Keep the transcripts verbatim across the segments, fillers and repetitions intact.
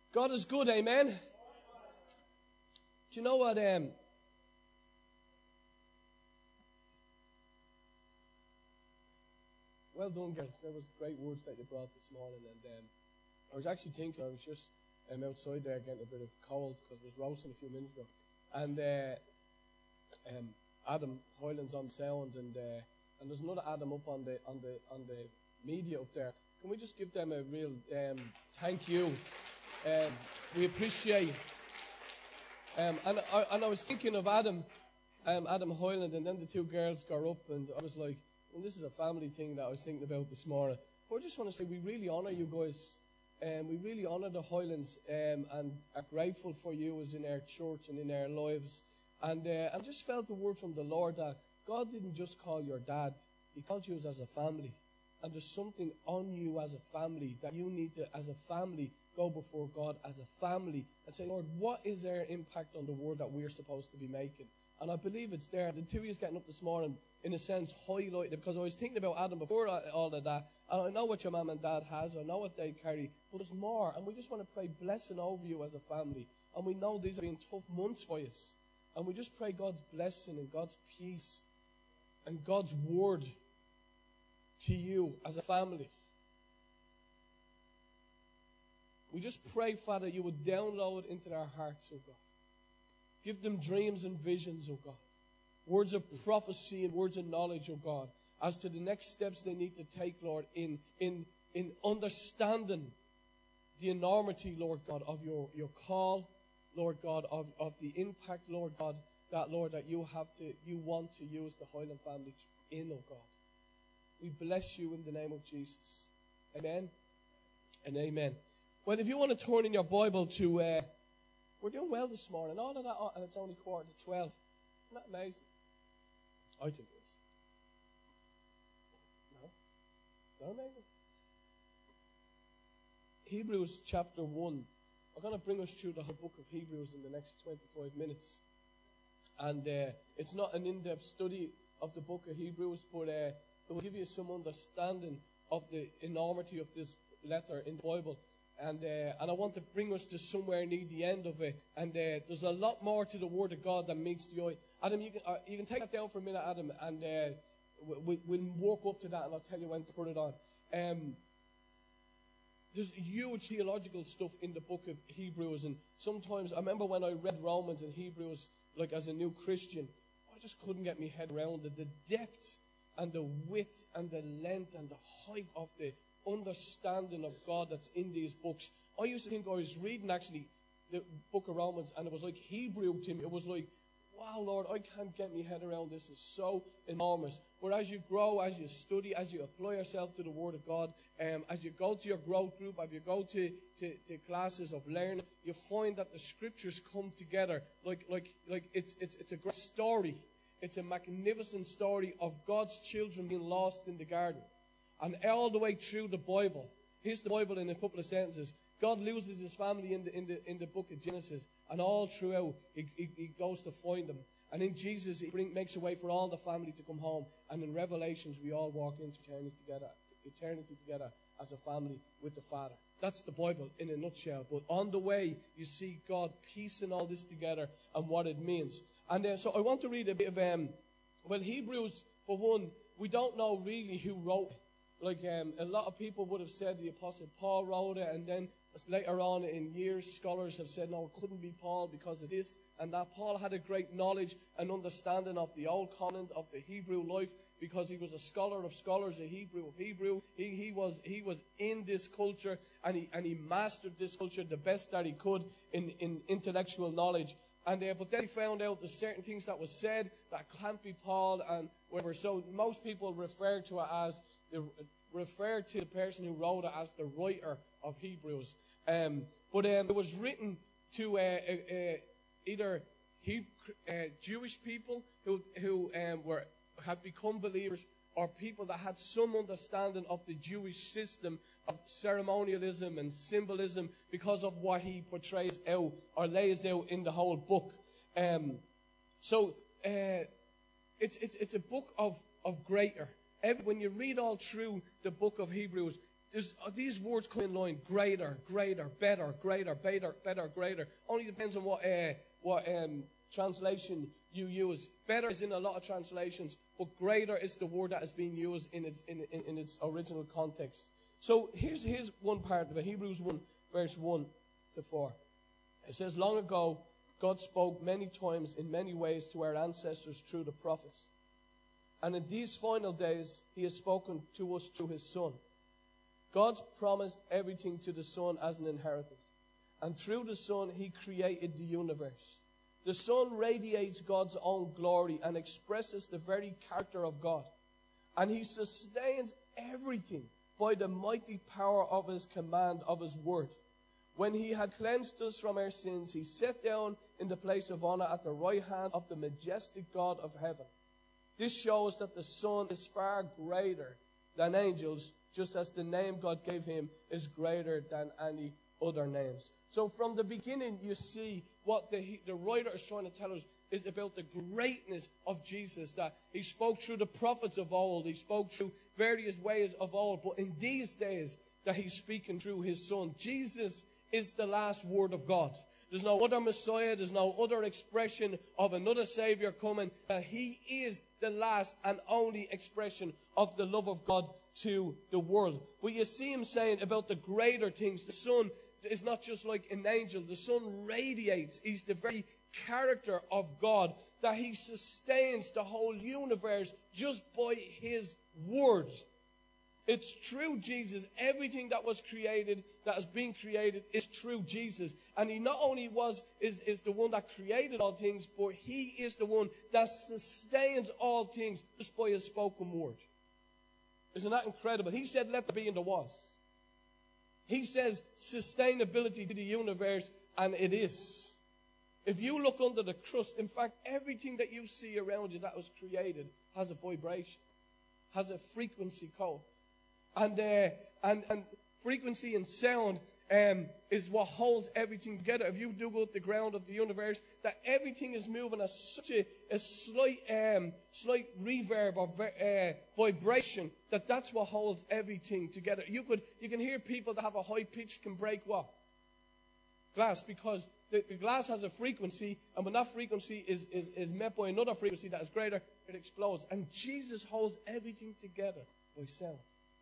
God is good, amen? Do you know what? Um, well done, girls. There was great words that you brought this morning. And um, I was actually thinking, I was just um, outside there getting a bit of cold because it was roasting a few minutes ago. And uh, um, Adam Hoyland's on sound, and uh, and there's another Adam up on the on the on the media up there. Can we just give them a real um, thank you? Um, we appreciate. Um, and I and I was thinking of Adam, um, Adam Hoyland, and then the two girls got up, and I was like, well, this is a family thing that I was thinking about this morning. But I just want to say we really honour you guys. Um, we really honour the Hoylands, um, and are grateful for you as in our church and in our lives. And uh, I just felt the word from the Lord that God didn't just call your dad, He called you as a family. And there's something on you as a family that you need to, as a family, go before God as a family and say, Lord, what is our impact on the world that we're supposed to be making? And I believe it's there. The two of you getting up this morning, in a sense, highlighted it, because I was thinking about Adam before all of that. And I know what your mum and dad has. I know what they carry. But there's more. And we just want to pray blessing over you as a family. And we know these have been tough months for you. And we just pray God's blessing and God's peace and God's word to you as a family. We just pray, Father, you would download into their hearts, oh God. Give them dreams and visions, oh God. Words of prophecy and words of knowledge, oh God, as to the next steps they need to take, Lord, in, in, in understanding the enormity, Lord God, of your, your call, Lord God, of, of the impact, Lord God, that, Lord, that you have to, you want to use the Hoyland family in, oh God. We bless you in the name of Jesus. Amen and amen. Well, if you want to turn in your Bible to, uh, we're doing well this morning. All of that, and it's only quarter to twelve. Isn't that amazing? I think it is. No? Not amazing? Hebrews chapter one. I'm going to bring us through the whole book of Hebrews in the next twenty-five minutes. And uh, it's not an in-depth study of the book of Hebrews, but uh, it will give you some understanding of the enormity of this letter in the Bible. And uh, and I want to bring us to somewhere near the end of it. And uh, there's a lot more to the Word of God than meets the eye. Adam, you can uh, you can take that down for a minute, Adam, and uh, we, we'll walk up to that, and I'll tell you when to put it on. Um, there's huge theological stuff in the book of Hebrews, and sometimes I remember when I read Romans and Hebrews, like as a new Christian, I just couldn't get my head around it. The depth and the width and the length and the height of the understanding of God that's in these books. I used to think I was reading actually the book of Romans, and it was like Hebrew to me. It was like, wow, Lord, I can't get my head around this. It's so enormous. But as you grow, as you study, as you apply yourself to the Word of God, um, as you go to your growth group, as you go to, to, to classes of learning, you find that the Scriptures come together like like like it's it's it's a great story. It's a magnificent story of God's children being lost in the garden. And all the way through the Bible, here's the Bible in a couple of sentences. God loses his family in the in the in the book of Genesis, and all throughout he, he, he goes to find them. And in Jesus, he bring, makes a way for all the family to come home. And in Revelations, we all walk into eternity together, eternity together as a family with the Father. That's the Bible in a nutshell. But on the way, you see God piecing all this together and what it means. And uh, so I want to read a bit of um, well, Hebrews for one. We don't know really who wrote it. Like um, a lot of people would have said the Apostle Paul wrote it, and then later on in years, scholars have said, no, it couldn't be Paul because of this and that. Paul had a great knowledge and understanding of the Old Covenant, of the Hebrew life, because he was a scholar of scholars, a Hebrew of Hebrew. He, he was he was in this culture, and he and he mastered this culture the best that he could in, in intellectual knowledge. And uh, but then he found out there's certain things that was said that can't be Paul and whatever. So most people refer to it as the refer to the person who wrote it as the writer of Hebrews. Um, but um, it was written to uh, uh, uh, either Hebrew, uh, Jewish people who who um, were had become believers, or people that had some understanding of the Jewish system of ceremonialism and symbolism because of what he portrays out or lays out in the whole book. Um, so uh, it's it's it's a book of of greater. Every, when you read all through the book of Hebrews, there's, uh, these words come in line: greater, greater, better, greater, better, better, greater. Only depends on what uh, what um, translation you use. Better is in a lot of translations, but greater is the word that is being used in its in, in, in its original context. So here's here's one part of it. Hebrews one, verse one to four. It says, "Long ago, God spoke many times in many ways to our ancestors through the prophets. And in these final days, he has spoken to us through his Son. God promised everything to the Son as an inheritance. And through the Son, he created the universe. The Son radiates God's own glory and expresses the very character of God. And he sustains everything by the mighty power of his command, of his word. When he had cleansed us from our sins, he sat down in the place of honor at the right hand of the majestic God of heaven. This shows that the Son is far greater than angels, just as the name God gave him is greater than any other names." So from the beginning, you see what the, the writer is trying to tell us is about the greatness of Jesus, that he spoke through the prophets of old, he spoke through various ways of old, but in these days that he's speaking through his Son. Jesus is the last word of God. There's no other Messiah. There's no other expression of another Savior coming. Uh, he is the last and only expression of the love of God to the world. But you see him saying about the greater things. The Son is not just like an angel. The Son radiates. He's the very character of God, that he sustains the whole universe just by his word. It's through Jesus. Everything that was created, that has been created, is through Jesus. And he not only was is, is the one that created all things, but he is the one that sustains all things just by his spoken word. Isn't that incredible? He said, "Let there be," and there was. He says sustainability to the universe, and it is. If you look under the crust, in fact, everything that you see around you that was created has a vibration, has a frequency code. And, uh, and and frequency and sound um, is what holds everything together. If you dig up the ground of the universe, that everything is moving at such a, a slight um, slight reverb or uh, vibration, that that's what holds everything together. You could you can hear people that have a high pitch can break what? Glass, because the, the glass has a frequency, and when that frequency is, is, is met by another frequency that is greater, it explodes. And Jesus holds everything together by sound.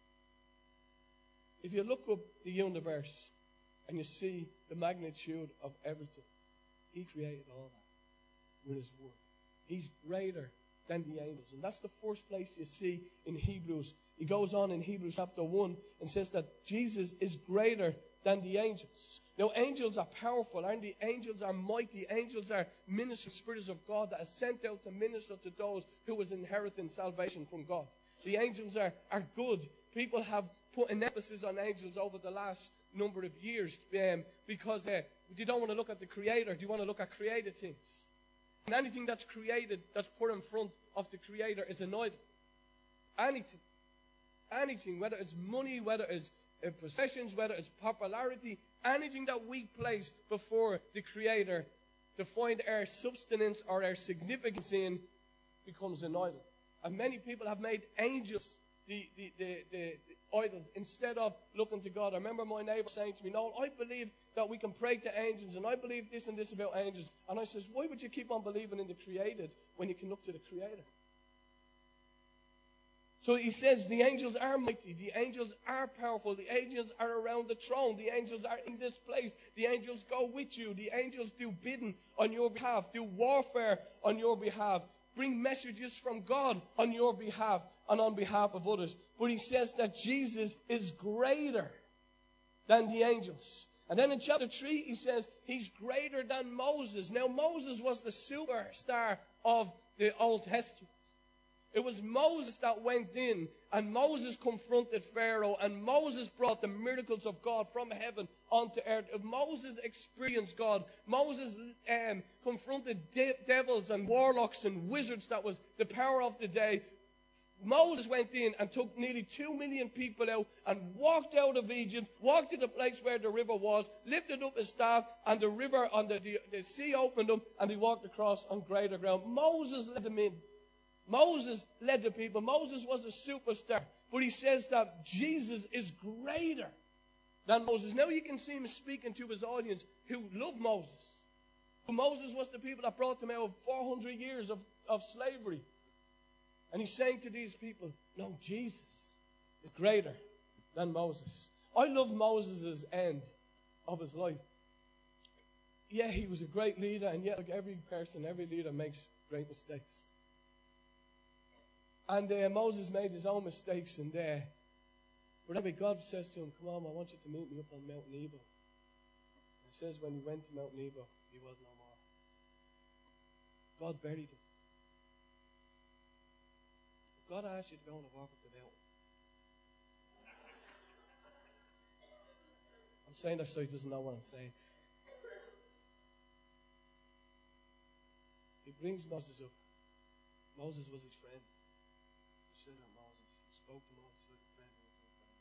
If you look up the universe and you see the magnitude of everything, he created all that with his word. He's greater than the angels. And that's the first place you see in Hebrews. He goes on in Hebrews chapter one and says that Jesus is greater than the angels. Now, angels are powerful, aren't they? Angels are mighty. Angels are ministering spirits of God that are sent out to minister to those who was inheriting salvation from God. The angels are, are good. People have put an emphasis on angels over the last number of years um, because uh, you don't want to look at the Creator. You want to look at created things. And anything that's created, that's put in front of the Creator, is an idol. Anything. Anything, whether it's money, whether it's uh, possessions, whether it's popularity, anything that we place before the Creator to find our substance or our significance in becomes an idol. And many people have made angels the, the, the, the, the idols instead of looking to God. I remember my neighbor saying to me, "No, I believe that we can pray to angels, and I believe this and this about angels." And I says, "Why would you keep on believing in the created when you can look to the Creator?" So he says the angels are mighty, the angels are powerful, the angels are around the throne, the angels are in this place, the angels go with you, the angels do bidding on your behalf, do warfare on your behalf, bring messages from God on your behalf and on behalf of others. But he says that Jesus is greater than the angels. And then in chapter three, he says he's greater than Moses. Now, Moses was the superstar of the Old Testament. It was Moses that went in, and Moses confronted Pharaoh, and Moses brought the miracles of God from heaven onto earth. Moses experienced God. Moses um, confronted de- devils and warlocks and wizards. That was the power of the day. Moses went in and took nearly two million people out and walked out of Egypt, walked to the place where the river was, lifted up his staff, and the river, on the, the, the sea opened up, and he walked across on greater ground. Moses led them in. Moses led the people. Moses was a superstar. But he says that Jesus is greater than Moses. Now you can see him speaking to his audience who love Moses. Moses was the people that brought them out of four hundred years of, of slavery. And he's saying to these people, no, Jesus is greater than Moses. I love Moses' end of his life. Yeah, he was a great leader, and yet like every person, every leader makes great mistakes. And uh, Moses made his own mistakes, and uh, but anyway, God says to him, come on, I want you to meet me up on Mount Nebo. It says when he went to Mount Nebo, he was no more. God buried him. God asked you to go on a walk up the mountain. I'm saying that so he doesn't know what I'm saying. He brings Moses up. Moses was his friend. So he says that Moses, he spoke to Moses like a friend would to a friend.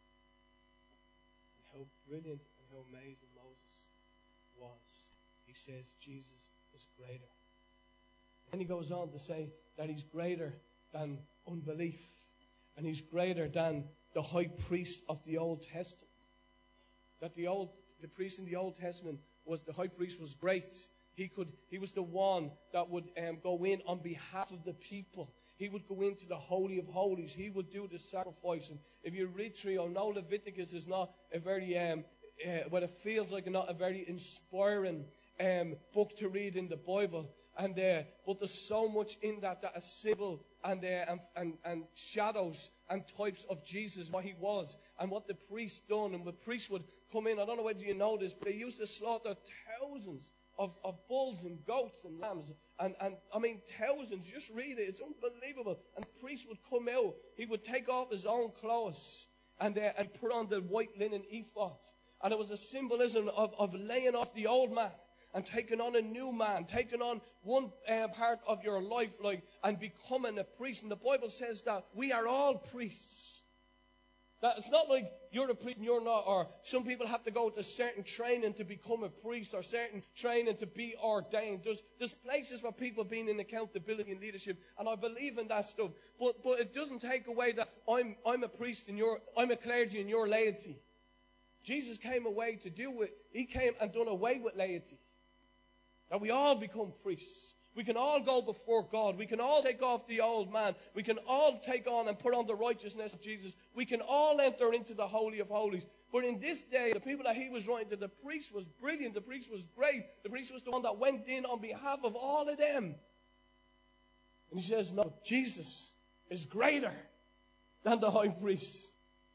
And how brilliant and how amazing Moses was. He says Jesus is greater. And he goes on to say that he's greater than unbelief. And he's greater than the high priest of the Old Testament. That the old, the priest in the Old Testament was, the high priest was great. He could, he was the one that would um, go in on behalf of the people. He would go into the Holy of Holies. He would do the sacrifice. And if you read through, I know Leviticus is not a very, um, uh, what it feels like, not a very inspiring um, book to read in the Bible. And uh, but there's so much in that that is symbol and, uh, and and and shadows and types of Jesus, what he was, and what the priest done. And the priest would come in. I don't know whether you know this, but they used to slaughter thousands of, of bulls and goats and lambs, and and I mean thousands. Just read it; it's unbelievable. And the priest would come out. He would take off his own clothes and uh, and put on the white linen ephod, and it was a symbolism of of laying off the old man and taking on a new man, taking on one uh, part of your life, like, and becoming a priest. And the Bible says that we are all priests. That it's not like you're a priest and you're not, or some people have to go to certain training to become a priest, or certain training to be ordained. There's, there's places for people being in accountability and leadership, and I believe in that stuff. But but it doesn't take away that I'm I'm a priest and you're I'm a clergy and you're laity. Jesus came away to do it. He came and done away with laity. That we all become priests. We can all go before God. We can all take off the old man. We can all take on and put on the righteousness of Jesus. We can all enter into the Holy of Holies. But in this day, the people that he was writing to, the priest was brilliant. The priest was great. The priest was the one that went in on behalf of all of them. And he says, no, Jesus is greater than the high priest.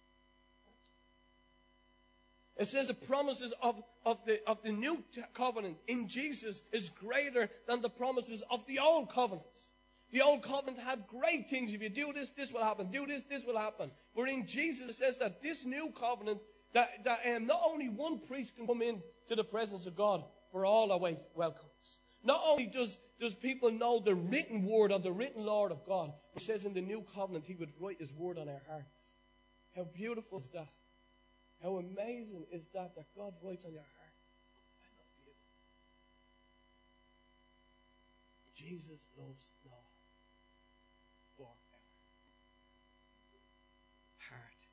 It says the promises of, of, the, of the new covenant in Jesus is greater than the promises of the old covenants. The old covenant had great things. If you do this, this will happen. Do this, this will happen. But in Jesus, it says that this new covenant, that, that um, not only one priest can come in to the presence of God, but all are welcomes. Not only does, does people know the written word of the written Lord of God, but it says in the new covenant, he would write his word on our hearts. How beautiful is that? How amazing is that, that God writes on your heart, I love you. Jesus loves now, forever. Heart.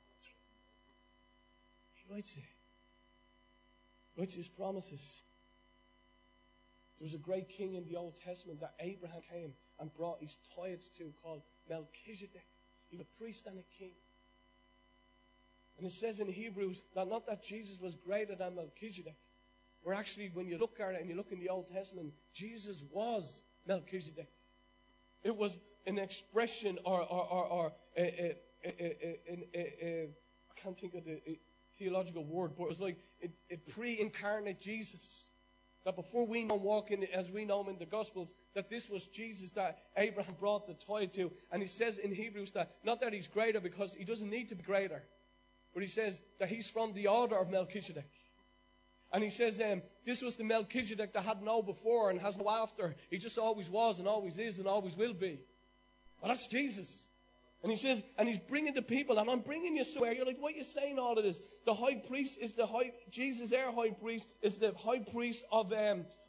He writes it. He writes his promises. There was a great king in the Old Testament that Abraham came and brought his tithes to, called Melchizedek. He was a priest and a king. And it says in Hebrews that not that Jesus was greater than Melchizedek, or actually when you look at it and you look in the Old Testament, Jesus was Melchizedek. It was an expression or, or, or, or a, a, a, a, a, a, I can't think of the a theological word, but it was like a, a pre-incarnate Jesus. That before we know him walking as we know him in the Gospels, that this was Jesus that Abraham brought the tithe to. And he says in Hebrews that not that he's greater because he doesn't need to be greater, but he says that he's from the order of Melchizedek. And he says um, this was the Melchizedek that had no before and has no after. He just always was and always is and always will be. Well, that's Jesus. And he says, and he's bringing the people, and I'm bringing you somewhere. You're like, what are you saying all of this? The high priest is the high, Jesus, our high priest, is the high priest of, um,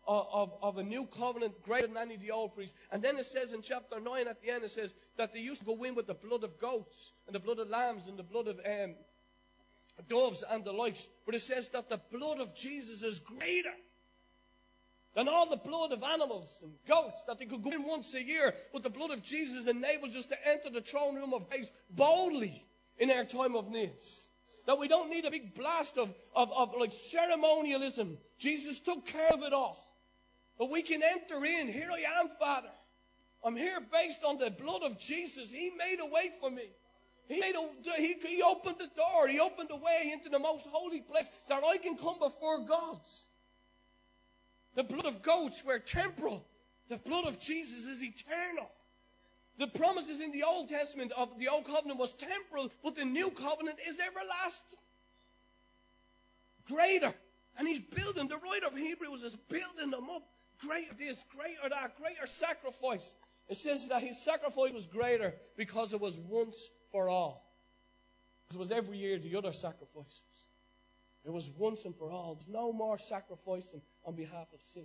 of, of, of a new covenant greater than any of the old priests. And then it says in chapter nine at the end, it says that they used to go in with the blood of goats and the blood of lambs and the blood of um, doves and the likes. But it says that the blood of Jesus is greater than all the blood of animals and goats, that they could go in once a year. But the blood of Jesus enables us to enter the throne room of grace boldly in our time of needs. That we don't need a big blast of, of, of like ceremonialism. Jesus took care of it all. But we can enter in. Here I am, Father. I'm here based on the blood of Jesus. He made a way for me. He, made a, he, he opened the door. He opened the way into the most holy place that I can come before God. The blood of goats were temporal. The blood of Jesus is eternal. The promises in the Old Testament of the Old Covenant was temporal, but the New Covenant is everlasting. Greater. And he's building, the writer of Hebrews is building them up. Greater this, greater that, greater sacrifice. It says that his sacrifice was greater because it was once for all. It was every year the other sacrifices. It was once and for all. There's no more sacrificing on behalf of sin.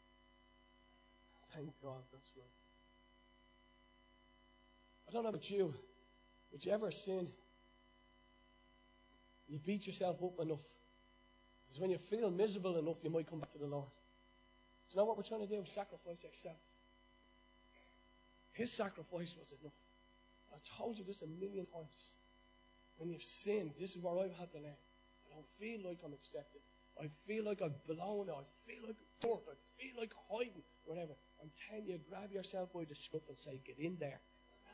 Thank God, that's right. I don't know about you, but you ever sin, you beat yourself up enough. Because when you feel miserable enough, you might come back to the Lord. So now what we're trying to do is sacrifice ourselves. His sacrifice was enough. I've told you this a million times. When you've sinned, this is where I've had to learn. I don't feel like I'm accepted. I feel like I've blown it. I feel like I'm dirt. I feel like hiding. Whatever. I'm telling you, grab yourself by the scruff and say, get in there.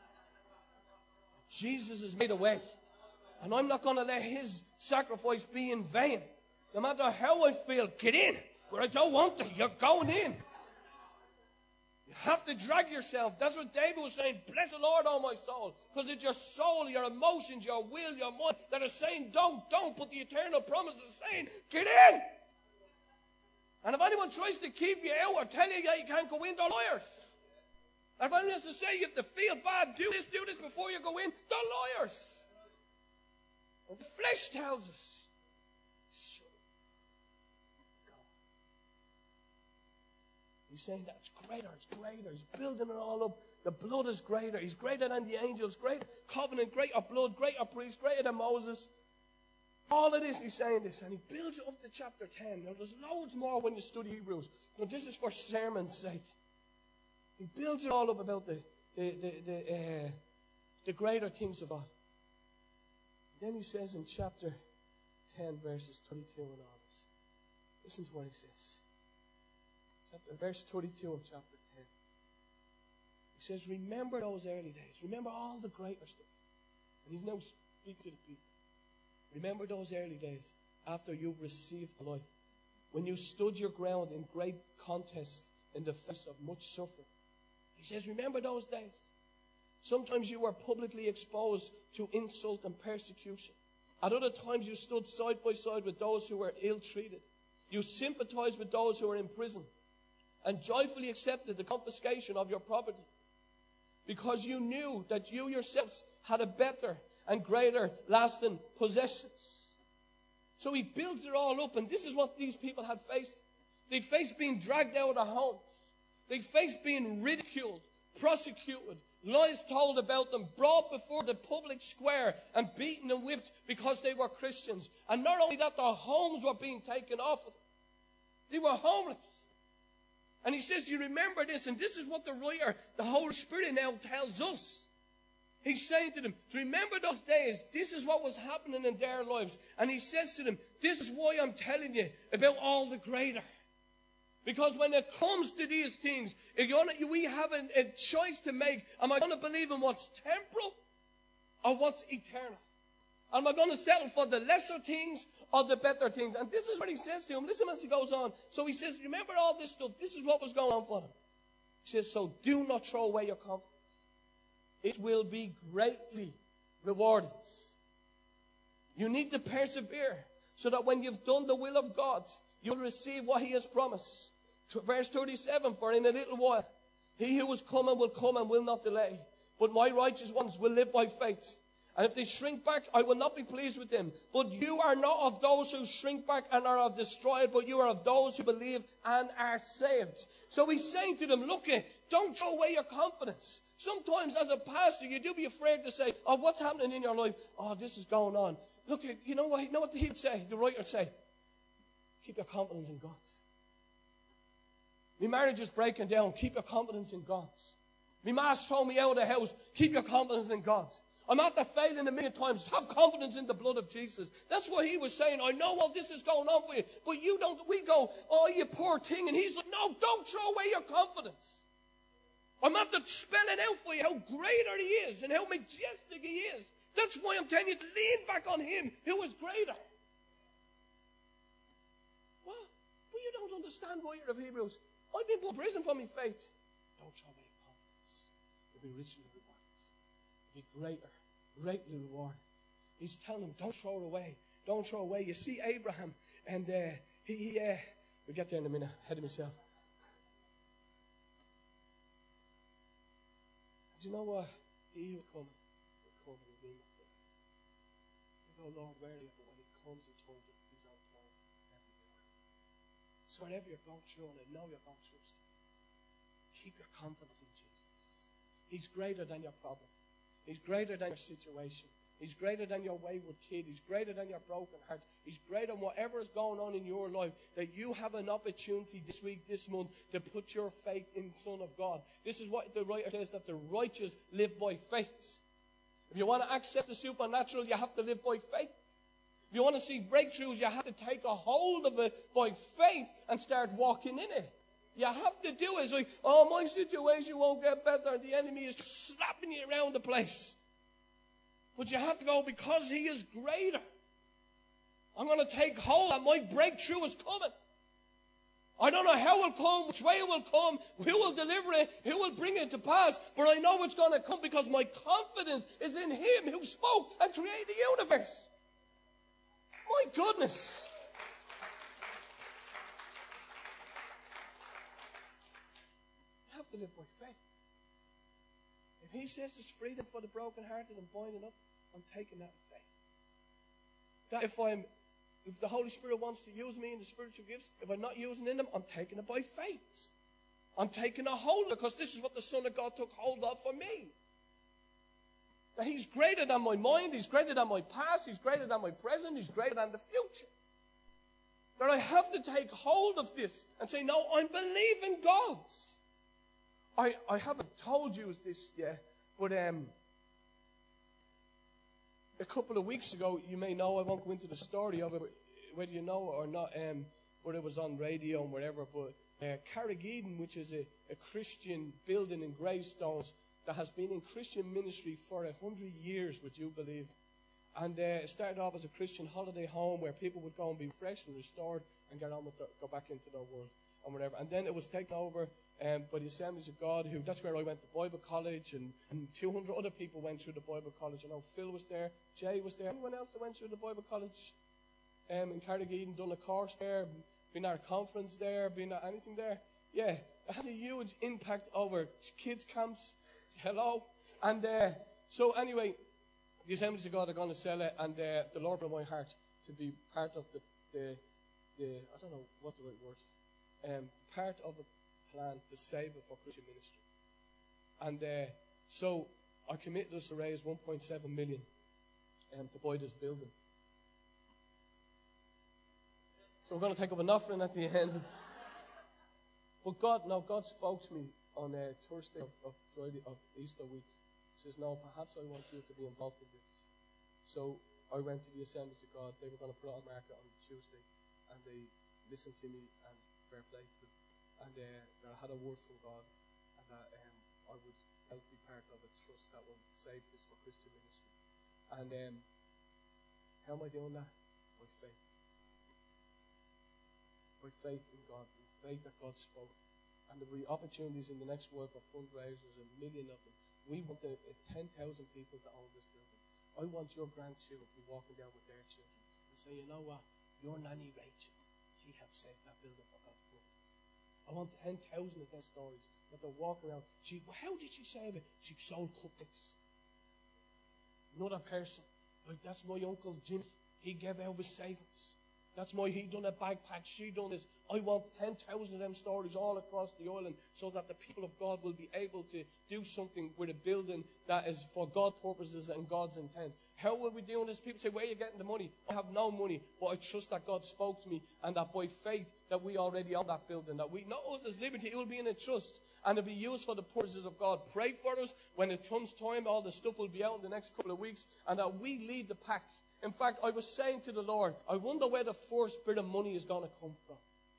Jesus has made a way. And I'm not going to let his sacrifice be in vain. No matter how I feel, get in. But I don't want to. You're going in. You have to drag yourself. That's what David was saying. Bless the Lord, oh my soul. Because it's your soul, your emotions, your will, your mind that are saying don't, don't. But the eternal promise is saying, get in. And if anyone tries to keep you out or tell you that you can't go in, they're liars. And if anyone has to say you have to feel bad, do this, do this before you go in, they're liars. And the flesh tells us. So, he's saying that it's greater, it's greater. He's building it all up. The blood is greater. He's greater than the angels. Greater covenant, greater blood, greater priest, greater than Moses. All of this, he's saying this. And he builds it up to chapter ten. Now, there's loads more when you study Hebrews. But this is for sermon's sake. He builds it all up about the, the, the, the, uh, the greater things of God. Then he says in chapter ten, verses twenty-two and all this. Listen to what he says. Chapter, verse thirty-two of chapter ten. He says, remember those early days. Remember all the greater stuff. And he's now speaking to the people. Remember those early days after you've received the light. When you stood your ground in great contest in the face of much suffering. He says, remember those days. Sometimes you were publicly exposed to insult and persecution. At other times you stood side by side with those who were ill-treated. You sympathized with those who were in prison and joyfully accepted the confiscation of your property because you knew that you yourselves had a better and greater lasting possessions. So he builds it all up, and this is what these people had faced. They faced being dragged out of their homes. They faced being ridiculed, prosecuted, lies told about them, brought before the public square and beaten and whipped because they were Christians. And not only that, their homes were being taken off of them. They were homeless. And he says, do you remember this? And this is what the writer, the Holy Spirit now tells us. He's saying to them, to remember those days, this is what was happening in their lives. And he says to them, this is why I'm telling you about all the greater. Because when it comes to these things, we have a, a choice to make. Am I going to believe in what's temporal or what's eternal? Am I going to settle for the lesser things or the better things? And this is what he says to him. Listen as he goes on. So he says, remember all this stuff. This is what was going on for them. He says, so do not throw away your confidence. It will be greatly rewarded. You need to persevere so that when you've done the will of God, you'll receive what he has promised. Verse thirty-seven, for in a little while, he who is coming will come and will not delay. But my righteous ones will live by faith. And if they shrink back, I will not be pleased with them. But you are not of those who shrink back and are of destroyed, but you are of those who believe and are saved. So he's saying to them, look, don't throw away your confidence. Sometimes as a pastor, you do be afraid to say, oh, what's happening in your life? Oh, this is going on. Look, you know what, you know what he'd say, the writer would say? Keep your confidence in God. My marriage is breaking down. Keep your confidence in God. My ma's throwing me out of the house. Keep your confidence in God. I'm after failing a million times. Have confidence in the blood of Jesus. That's what he was saying. I know all this is going on for you, but you don't. We go, oh, you poor thing. And he's like, no, don't throw away your confidence. I'm after spelling out for you how greater he is and how majestic he is. That's why I'm telling you to lean back on him who is greater. What? But you don't understand, writer of Hebrews. I've been put in prison for my faith. Don't throw away your confidence. You'll be richly rewarded. You'll be greater, greatly rewarded. He's telling them, don't throw it away. Don't throw away. You see Abraham, and uh, he, he uh, we'll get there in a minute, ahead of myself. Do you know what? He will come, will come and redeem it. You go, Lord, where are you? But when he comes, he turns up his own time every time. So whenever you're going through, and I know you're going through stuff, keep your confidence in Jesus. He's greater than your problem. He's greater than your situation. He's greater than your wayward kid. He's greater than your broken heart. He's greater than whatever is going on in your life. That you have an opportunity this week, this month, to put your faith in the Son of God. This is what the writer says, that the righteous live by faith. If you want to access the supernatural, you have to live by faith. If you want to see breakthroughs, you have to take a hold of it by faith and start walking in it. You have to do it. It's like, oh, my situation won't get better, and the enemy is slapping you around the place. But you have to go, because he is greater. I'm going to take hold, and my breakthrough is coming. I don't know how it will come, which way it will come, who will deliver it, who will bring it to pass, but I know it's going to come because my confidence is in him who spoke and created the universe. My goodness. You have to live by faith. If he says there's freedom for the brokenhearted and binding up, I'm taking that in faith. That if I'm, if the Holy Spirit wants to use me in the spiritual gifts, if I'm not using in them, I'm taking it by faith. I'm taking a hold of it, because this is what the Son of God took hold of for me. That he's greater than my mind, he's greater than my past, he's greater than my present, he's greater than the future. That I have to take hold of this and say, no, I'm believing God. I, I haven't told you this yet, but um, a couple of weeks ago, you may know, I won't go into the story of it, whether you know it or not, um, but it was on radio and whatever, but uh, Carrigeedon, which is a, a Christian building in Greystones that has been in Christian ministry for a hundred years, would you believe? And uh, it started off as a Christian holiday home where people would go and be refreshed and restored and get on with their, go back into their world and whatever. And then it was taken over um, by the Assemblies of God, who, that's where I went to Bible college, and, and two hundred other people went through the Bible college. You know, Phil was there, Jay was there. Anyone else that went through the Bible college um, in Carrigeedon, done a course there, been at a conference there, been at anything there? Yeah, it has a huge impact over kids' camps. Hello. And uh, so anyway, the Assemblies of God are going to sell it, and uh, the Lord brought my heart to be part of the, the, the I don't know what the right word, um, part of a plan to save it for Christian ministry. And uh, so I committed us to raise one point seven million um, to buy this building. So we're going to take up an offering at the end. But God, no, God spoke to me on uh, Thursday of, of Friday of Easter week. He says, no, perhaps I want you to be involved in this. So I went to the Assemblies of God. They were going to put it on market on Tuesday, and they listened to me, and fair play to them. And uh, I had a word from God, and that um, I would help be part of a trust that will save this for Christian ministry. And um, how am I doing that? By faith. By faith in God, by faith that God spoke. And there will be opportunities in the next world for fundraisers, a million of them. We want the, uh, ten thousand people to own this building. I want your grandchildren to be walking down with their children and say, you know what, your nanny Rachel, she helped save that building for God's purpose. I want ten thousand of their stories that they're walking around. She, how did she save it? She sold cupcakes. Another person, like that's my Uncle Jimmy. He gave out his savings. That's why he done a backpack, she done this. I want ten thousand of them stories all across the island so that the people of God will be able to do something with a building that is for God's purposes and God's intent. How will we do this? People say, where are you getting the money? I have no money, but I trust that God spoke to me and that by faith that we already own that building, that we know us as Liberty, it will be in a trust and it will be used for the purposes of God. Pray for us. When it comes time, all the stuff will be out in the next couple of weeks and that we lead the pack. In fact, I was saying to the Lord, I wonder where the first bit of money is going to come from.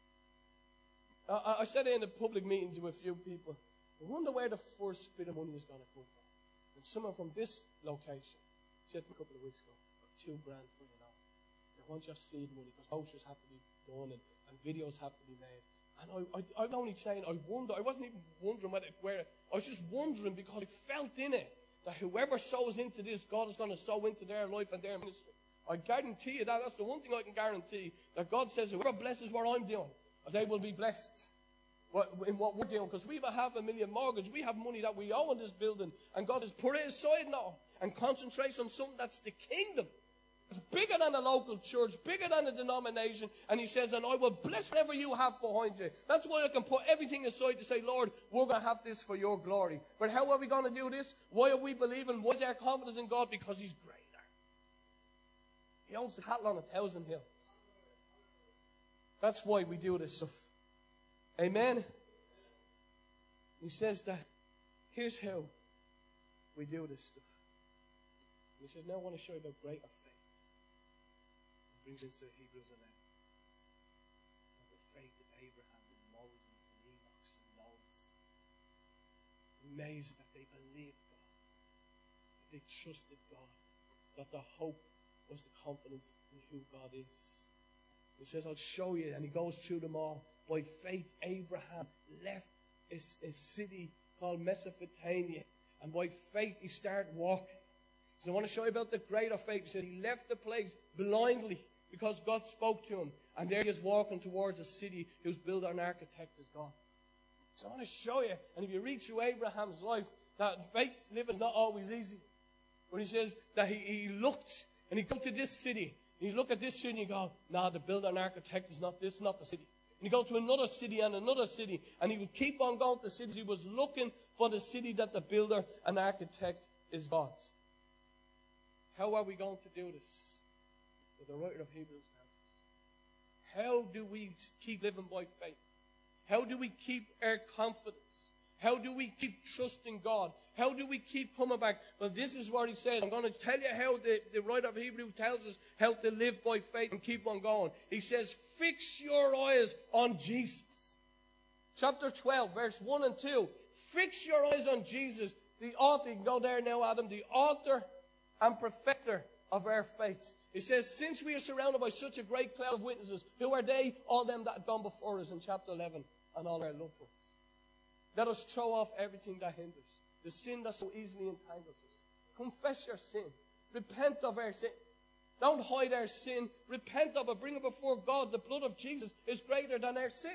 I, I said it in a public meeting to a few people. I wonder where the first bit of money is going to come from. And someone from this location said a couple of weeks ago, I have two grand for you now. They want your seed money because posters have to be done and, and videos have to be made. And I, I, I'm only saying, I wonder, I wasn't even wondering whether, where, I was just wondering because I felt in it that whoever sows into this, God is going to sow into their life and their ministry. I guarantee you that. That's the one thing I can guarantee. That God says, whoever blesses what I'm doing, they will be blessed in what we're doing. Because we have a half a million mortgage. We have money that we owe in this building. And God has put it aside now and concentrates on something that's the kingdom. It's bigger than a local church, bigger than a denomination. And he says, and I will bless whatever you have behind you. That's why I can put everything aside to say, Lord, we're going to have this for your glory. But how are we going to do this? Why are we believing? Why is our confidence in God? Because he's greater. He owns the cattle on a thousand hills. That's why we do this stuff. Amen? He says that here's how we do this stuff. He says, now I want to show you about greater faith. He brings into Hebrews eleven. The faith of Abraham and Moses and Enoch and Noah. Amazing that they believed God. That they trusted God. That the hope was the confidence in who God is. He says, I'll show you. And he goes through them all. By faith, Abraham left a, a city called Mesopotamia. And by faith, he started walking. So I want to show you about the greater faith. He said he left the place blindly because God spoke to him. And there he is walking towards a city whose builder and architect is God. So I want to show you. And if you read through Abraham's life, that faith living is not always easy. But he says that he, he looked and he go to this city. And you look at this city and you go, nah, the builder and architect is not this, not the city. And you go to another city and another city. And he would keep on going to cities. He was looking for the city that the builder and architect is God. How are we going to do this? With the writer of Hebrews tells us. How do we keep living by faith? How do we keep our confidence? How do we keep trusting God? How do we keep coming back? Well, this is what he says. I'm going to tell you how the, the writer of Hebrews tells us how to live by faith and keep on going. He says, fix your eyes on Jesus. Chapter twelve, verse one and two. Fix your eyes on Jesus, the author. You can go there now, Adam. The author and perfecter of our faith. He says, since we are surrounded by such a great cloud of witnesses, who are they? All them that have gone before us in chapter eleven and all our loved ones. Let us throw off everything that hinders, the sin that so easily entangles us. Confess your sin. Repent of our sin. Don't hide our sin. Repent of it. Bring it before God. The blood of Jesus is greater than our sin.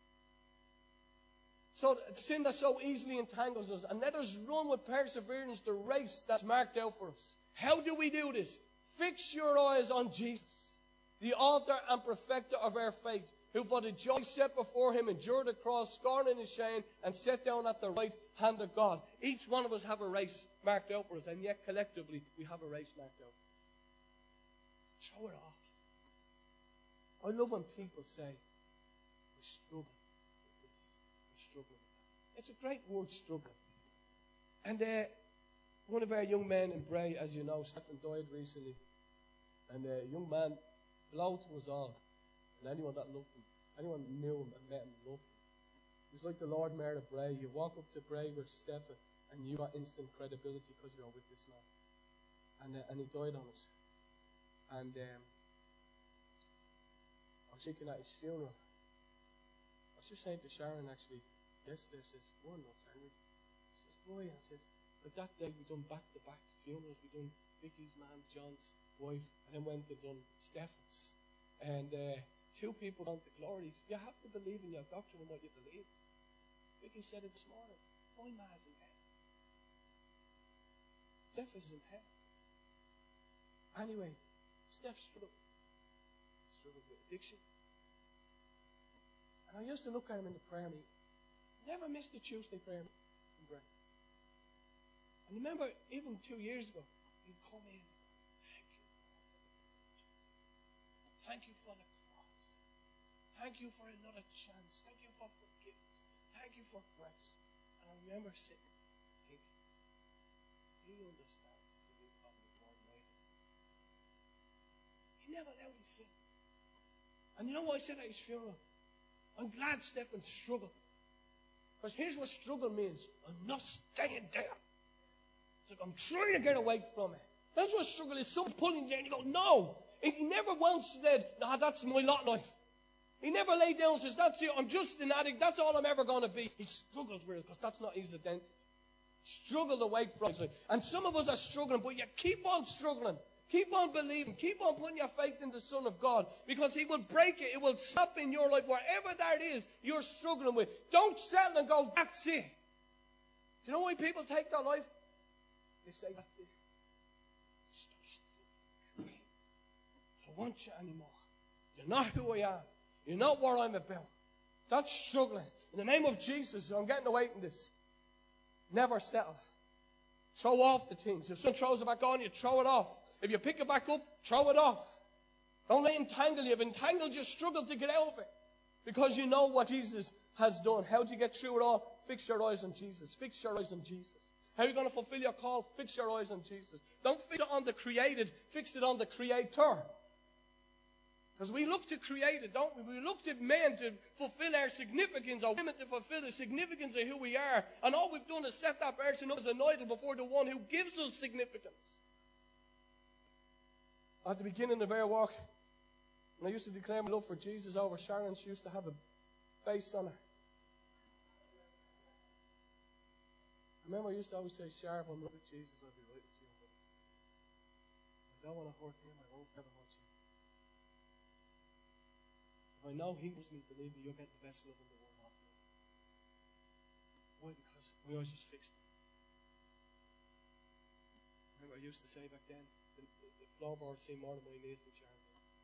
So sin that so easily entangles us. And let us run with perseverance the race that's marked out for us. How do we do this? Fix your eyes on Jesus, the author and perfecter of our faith, who for the joy set before him endured the cross, scorning his shame, and sat down at the right hand of God. Each one of us have a race marked out for us, and yet collectively we have a race marked out. Throw it off. I love when people say, we struggle with this, we struggle with that. It's a great word, struggle. And uh, one of our young men in Bray, as you know, Stephen died recently. And a young man, blow to us all. And anyone that loved him, anyone knew him and met him, loved him. He was like the Lord Mayor of Bray. You walk up to Bray with Stephen and you got instant credibility because you're with this man. And, uh, and he died on us. And um, I was thinking at his funeral. I was just saying to Sharon actually yesterday, I says, we're nuts, Henry. He says, boy, I says, like that day we done back-to-back funerals. We done Vicky's man, John's wife, and then went and done Stephen's. And uh, two people gone to glory. You have to believe in your doctrine and what you believe. Vicky said it this morning. My man's in heaven. Stephen's in heaven. Anyway, Steph struggled. Struggled with addiction. And I used to look at him in the prayer meeting. Never missed the Tuesday prayer meeting. And remember, even two years ago, he'd come in. Thank you for the cross. Thank you for another chance. Thank you for forgiveness. Thank you for grace. And I remember sitting thinking, he understands the big problem of God made. He never allowed his sin. And you know what I said at his funeral? I'm glad Stephen struggled. Because here's what struggle means. I'm not staying there. It's like I'm trying to get away from it. That's what struggle is. Someone pulling you there and you go, no. He never once said, nah, that's my lot in life. He never laid down and says, that's it, I'm just an addict, that's all I'm ever going to be. He struggles with it because that's not his identity. Struggled away from it. And some of us are struggling, but you keep on struggling. Keep on believing. Keep on putting your faith in the Son of God, because he will break it. It will stop in your life. Wherever that is you're struggling with, don't settle and go, that's it. Do you know why people take their life? They say, that's it. I don't want you anymore. You're not who I am. You're not what I'm about. That's struggling. In the name of Jesus, I'm getting away from this. Never settle. Throw off the things. If someone throws it back on you, throw it off. If you pick it back up, throw it off. Don't let it entangle you. If entangled, you struggle to get out of it. Because you know what Jesus has done. How do you get through it all? Fix your eyes on Jesus. Fix your eyes on Jesus. How are you going to fulfill your call? Fix your eyes on Jesus. Don't fix it on the created. Fix it on the Creator. Because we look to create it, don't we? We look to men to fulfill our significance, or women to fulfill the significance of who we are. And all we've done is set that person up as an idol before the one who gives us significance. At the beginning of our walk, when I used to declare my love for Jesus over Sharon, she used to have a face on her. I remember I used to always say, Sharon, if I'm with Jesus, I'll be right with you. I don't want to hurt him, I won't ever hurt you. I know he was me, believe me, you'll get the best love in the world off me. Why? Because we always just fixed it. Remember I used to say back then, the, the, the floorboard seemed more than my knees than Sharon.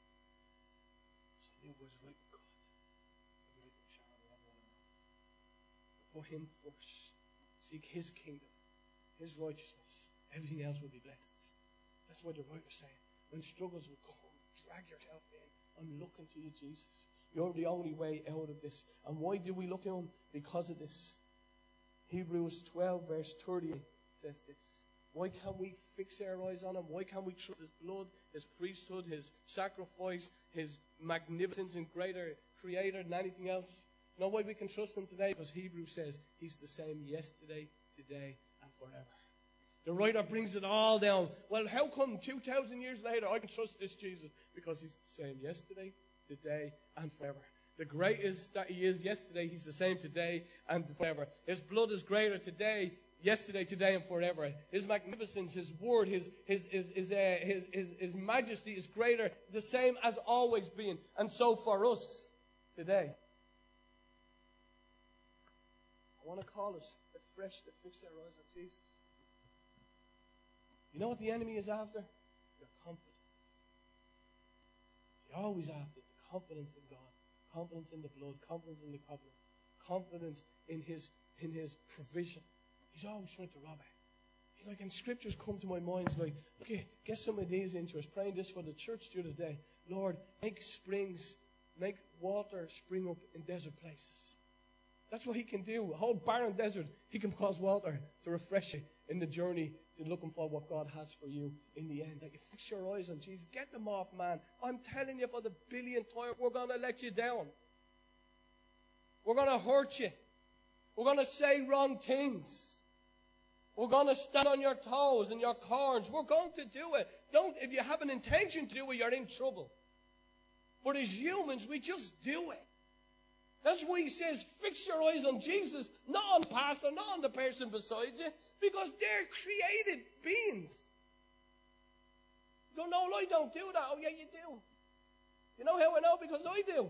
So I knew I was right with God. I was right with Sharon, everyone around. Put him first. Seek his kingdom, his righteousness. Everything else will be blessed. That's what the writer's saying. When struggles will come, drag yourself in. I'm looking to you, Jesus. You're the only way out of this. And why do we look to him? Because of this. Hebrews twelve verse thirty says this. Why can't we fix our eyes on him? Why can't we trust his blood, his priesthood, his sacrifice, his magnificence and greater creator than anything else? You know why we can trust him today? Because Hebrews says he's the same yesterday, today, and forever. The writer brings it all down. Well, how come two thousand years later I can trust this Jesus? Because he's the same yesterday, today, and forever. The greatest that he is yesterday, he's the same today and forever. His blood is greater today, yesterday, today, and forever. His magnificence, his word, his, his, his, his, uh, his, his, his majesty is greater, the same as always been. And so for us today, I want to call us afresh to fix our eyes on Jesus. You know what the enemy is after? Your confidence. You're always after the confidence in God, confidence in the blood, confidence in the covenant, confidence in his, in his provision. He's always trying to rob it. Like, and scriptures come to my mind. It's like, okay, get some of these into us. Praying this for the church the other day. Lord, make springs, make water spring up in desert places. That's what he can do. A whole barren desert, he can cause water to refresh you in the journey to looking for what God has for you in the end. That you fix your eyes on Jesus. Get them off, man. I'm telling you for the billionth time, we're going to let you down. We're going to hurt you. We're going to say wrong things. We're going to stand on your toes and your corns. We're going to do it. Don't, if you have an intention to do it, you're in trouble. But as humans, we just do it. That's why he says, fix your eyes on Jesus, not on the pastor, not on the person beside you, because they're created beings. You go, no, I don't do that. Oh, yeah, you do. You know how I know? Because I do.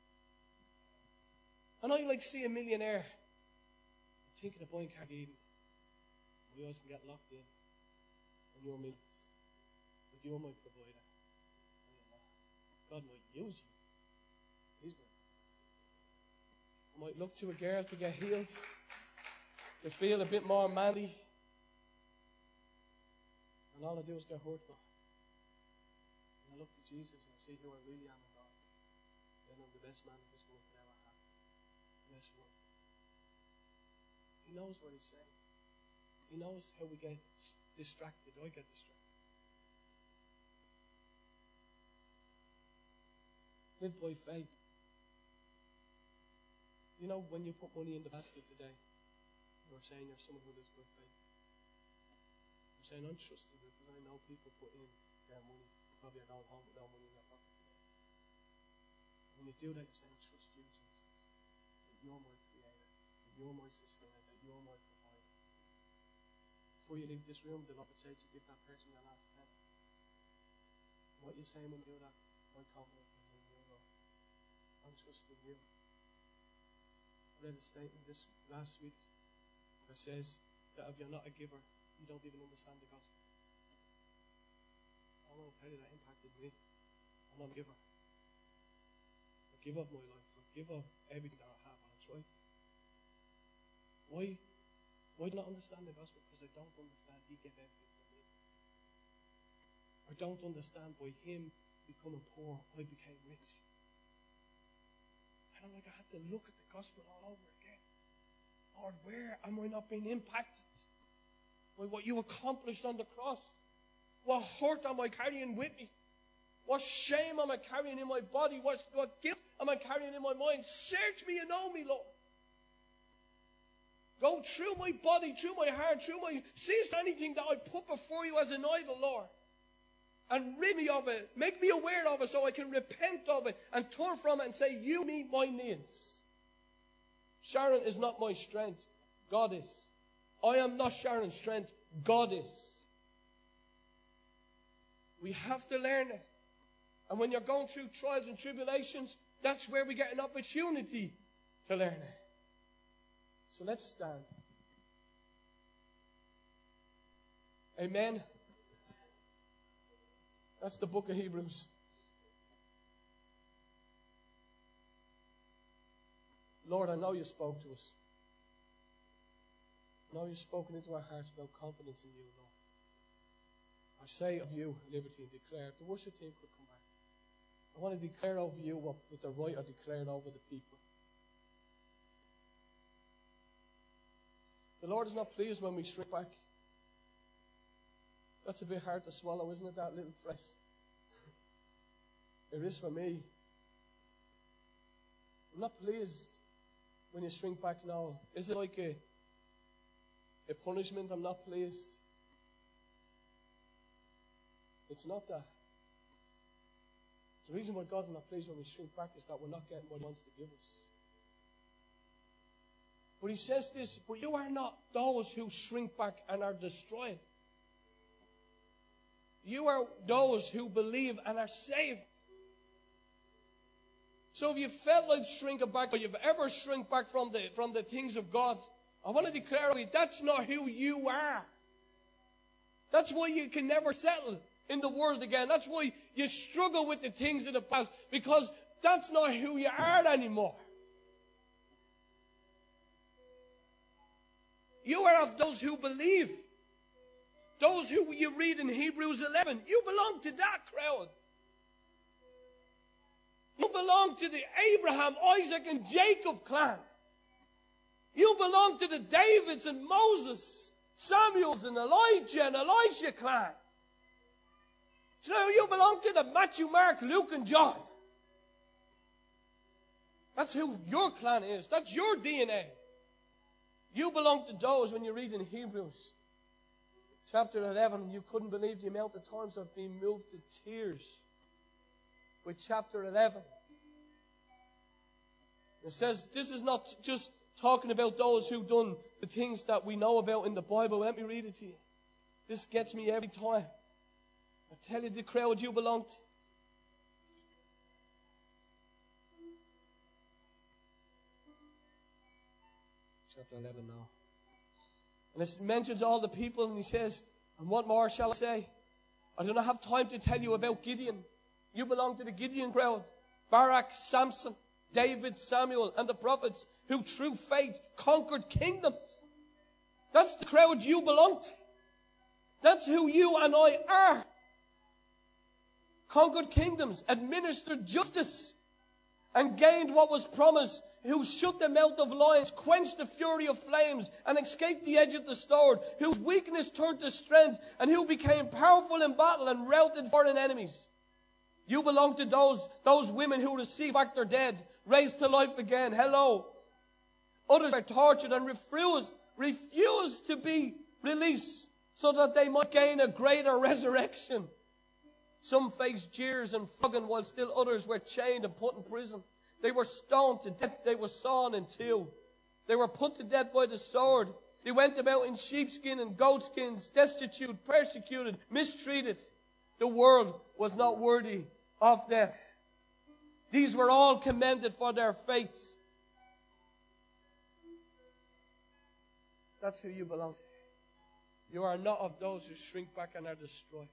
And I like see a millionaire thinking of buying Carnegie. We always can get locked in on your meats. But you're my provider. God might use you. He's my I might look to a girl to get healed, to feel a bit more manly. And all I do is get hurt now. And I look to Jesus and I see who I really am in God. Then I'm the best man this world could ever have. The best one. He knows what he's saying. He knows how we get distracted. I get distracted. Live by faith. You know, when you put money in the basket today, you're saying you're someone who lives by faith. I'm saying I'm trusting you because I know people put in their money. Probably are going home with no money in their pocket today. When you do that, you're saying, trust you, Jesus. That you're my creator. That you're my sustainer. That you're my provider. Before you leave this room, the Lord would say to give that person the last ten. What you're saying when you do that, my confidence is in you, Lord. I'm trusting you. I read a statement this last week that says that if you're not a giver, you don't even understand the gospel. I want to tell you that impacted me. I'm not a giver. I give up my life. I give up everything that I have, and I try to. Why? Why do I not understand the gospel? Because I don't understand He gave everything for me. I don't understand by Him becoming poor, I became rich. And I'm like, I had to look at the gospel all over again. Lord, where am I not being impacted by what you accomplished on the cross? What hurt am I carrying with me? What shame am I carrying in my body? What, what guilt am I carrying in my mind? Search me and know me, Lord. Go through my body, through my heart, through my... See if there's anything that I put before you as an idol, Lord. And rid me of it. Make me aware of it so I can repent of it and turn from it and say, you meet my needs. Sharon is not my strength. God is. I am not Sharon's strength. God is. We have to learn it. And when you're going through trials and tribulations, that's where we get an opportunity to learn it. So let's stand. Amen. That's the book of Hebrews. Lord, I know you spoke to us. I know you've spoken into our hearts about confidence in you, Lord. I say of you, liberty, and declare. The worship team could come back. I want to declare over you what with the right I declared over the people. The Lord is not pleased when we shrink back. That's a bit hard to swallow, isn't it, that little phrase? It is for me. I'm not pleased when you shrink back now. Is it like a, a punishment? I'm not pleased. It's not that. The reason why God's not pleased when we shrink back is that we're not getting what He wants to give us. But He says this, but you are not those who shrink back and are destroyed. You are those who believe and are saved. So if you felt like shrinking back, or you've ever shrink back from the, from the things of God, I want to declare to you, that's not who you are. That's why you can never settle in the world again. That's why you struggle with the things of the past, because that's not who you are anymore. You are of those who believe. Those who you read in Hebrews eleven. You belong to that crowd. You belong to the Abraham, Isaac, and Jacob clan. You belong to the Davids and Moses, Samuels and Elijah and Elisha clan. Do you know, you belong to the Matthew, Mark, Luke, and John. That's who your clan is. That's your D N A. You belong to those when you read in Hebrews chapter eleven, you couldn't believe the amount of times I've been moved to tears with chapter eleven. It says this is not just talking about those who've done the things that we know about in the Bible. Let me read it to you. This gets me every time. I tell you the crowd you belong to. Chapter eleven now. And it mentions all the people, and he says, and what more shall I say? I do not have time to tell you about Gideon. You belong to the Gideon crowd. Barak, Samson, David, Samuel, and the prophets who through faith conquered kingdoms. That's the crowd you belong to. That's who you and I are. Conquered kingdoms, administered justice, and gained what was promised, who shut the mouth of lions, quenched the fury of flames, and escaped the edge of the sword, whose weakness turned to strength, and who became powerful in battle and routed foreign enemies. You belong to those, those women who receive back their dead, raised to life again. Hello. Others are tortured and refuse, refuse to be released so that they might gain a greater resurrection. Some faced jeers and flogging, while still others were chained and put in prison. They were stoned to death. They were sawn in two. They were put to death by the sword. They went about in sheepskin and goatskins, destitute, persecuted, mistreated. The world was not worthy of them. These were all commended for their faith. That's who you belong to. You are not of those who shrink back and are destroyed.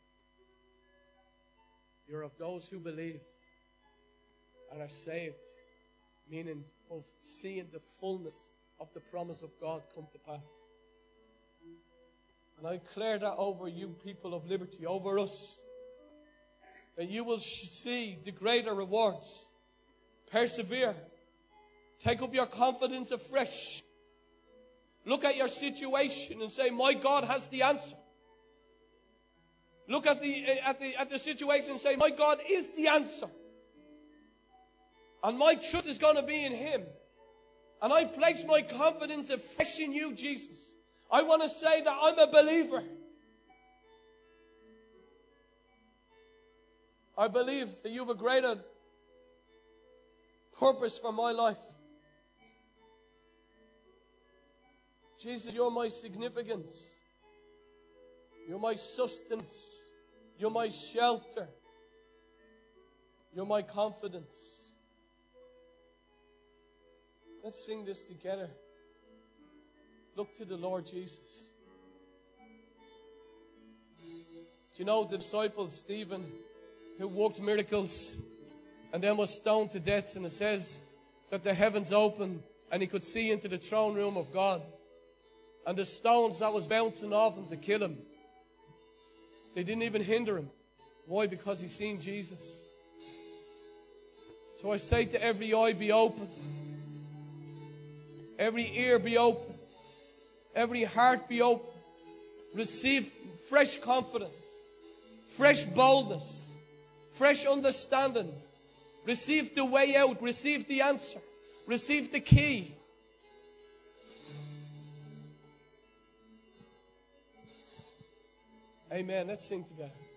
You're of those who believe and are saved, meaning seeing the fullness of the promise of God come to pass. And I declare that over you, people of liberty, over us, that you will see the greater rewards. Persevere. Take up your confidence afresh. Look at your situation and say, my God has the answer. Look at the, at the, at the situation and say, my God is the answer. And my trust is going to be in Him. And I place my confidence afresh in you, Jesus. I want to say that I'm a believer. I believe that you have a greater purpose for my life. Jesus, you're my significance. You're my sustenance. You're my shelter. You're my confidence. Let's sing this together. Look to the Lord Jesus. Do you know the disciple Stephen, who worked miracles and then was stoned to death, and it says that the heavens opened and he could see into the throne room of God, and the stones that was bouncing off him to kill him, they didn't even hinder him. Why? Because he's seen Jesus. So I say to every eye be open, every ear be open, every heart be open. Receive fresh confidence, fresh boldness, fresh understanding. Receive the way out. Receive the answer. Receive the key. Amen. Let's sing together.